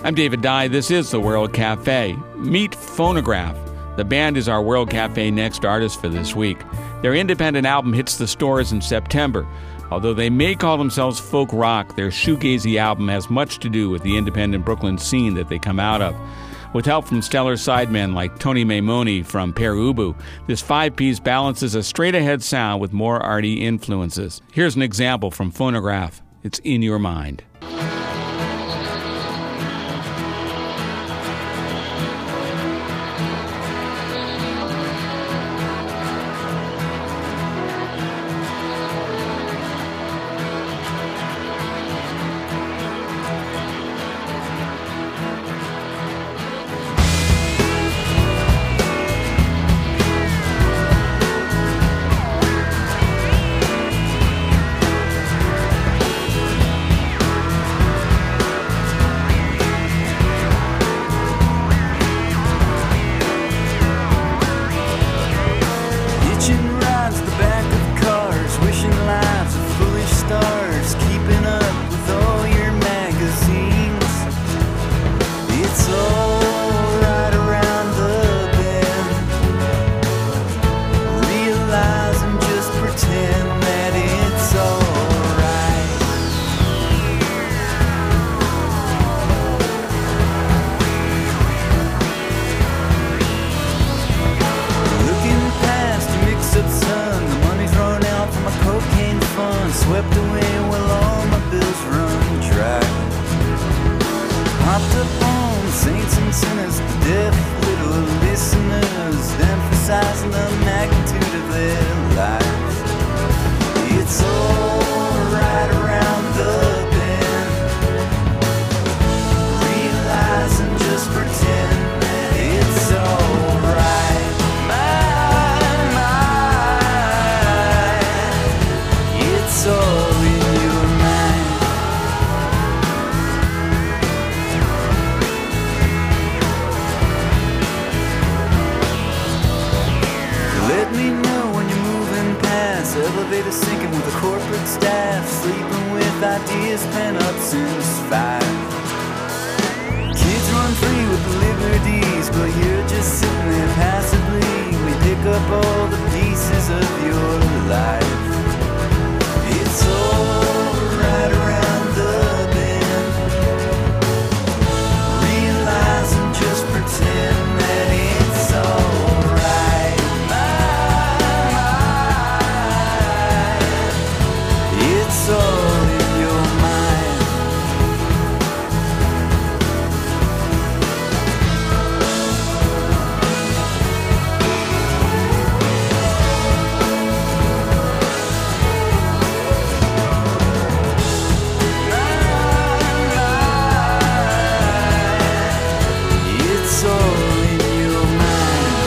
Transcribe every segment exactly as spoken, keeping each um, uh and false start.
I'm David Dye. This is the World Cafe. Meet Phonograph. The band is our World Cafe Next artist for this week. Their independent album hits the stores in September. Although they may call themselves folk rock, their shoegazy album has much to do with the independent Brooklyn scene that they come out of. With help from stellar sidemen like Tony Maimone from Pere Ubu, this five-piece balances a straight-ahead sound with more arty influences. Here's an example from Phonograph. It's In Your Mind. Swept away while all my bills run dry. Hopped up on saints and sinners, the deaf little listeners, emphasizing the magnitude of their lives. It's all right around the bend, realize and just pretend that it's all right. My, my, it's all in your mind. Let me know when you're moving past elevator sinking with a corporate staff, sleeping with ideas pent up since five. Kids run free with the liberties, but you're just sitting there passively. We pick up all the pieces of your life. It's all right around the bend. Realize and just pretend that it's all right. My, it's all in your mind. It's all in your mind.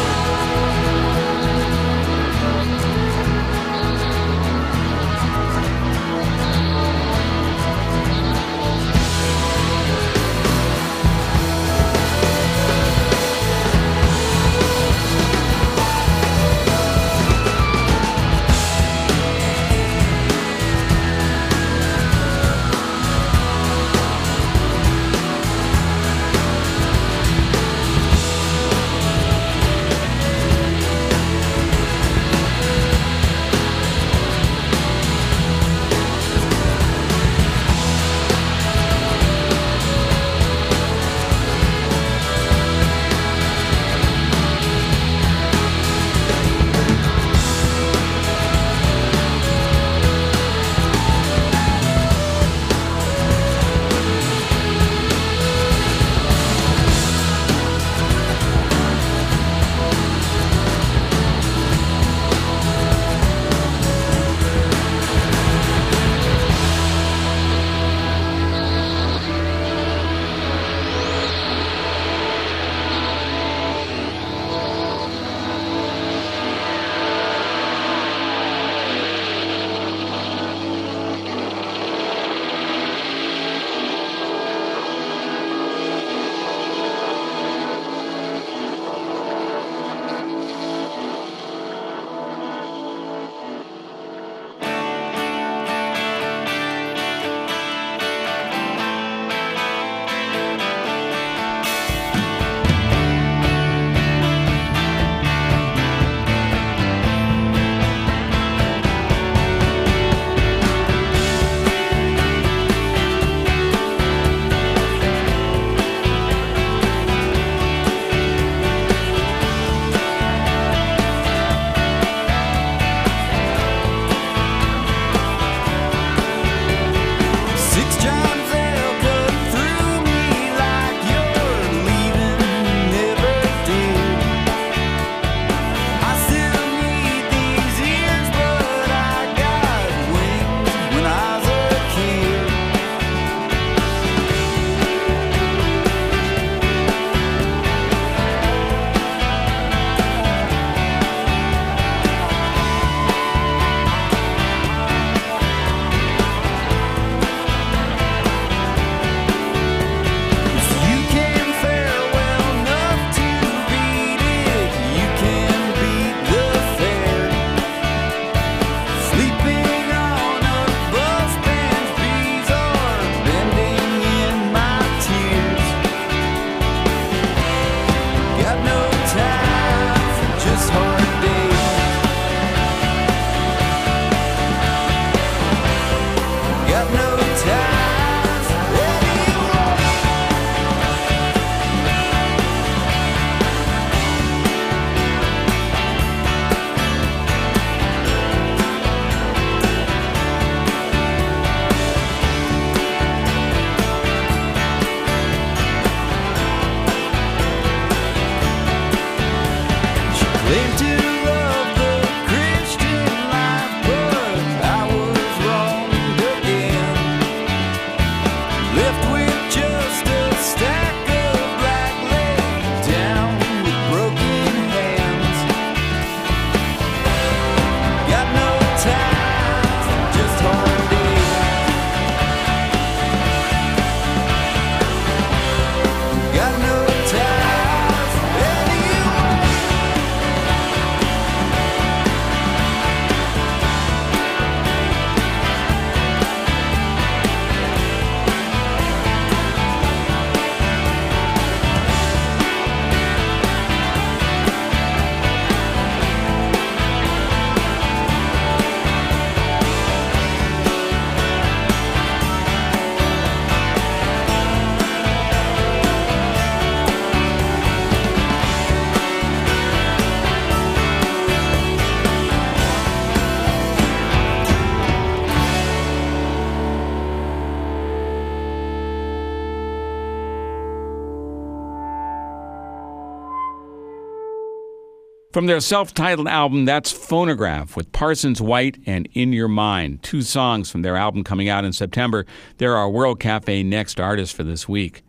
From their self-titled album, that's Phonograph with Parsons White and In Your Mind, two songs from their album coming out in September. They're our World Cafe Next artists for this week.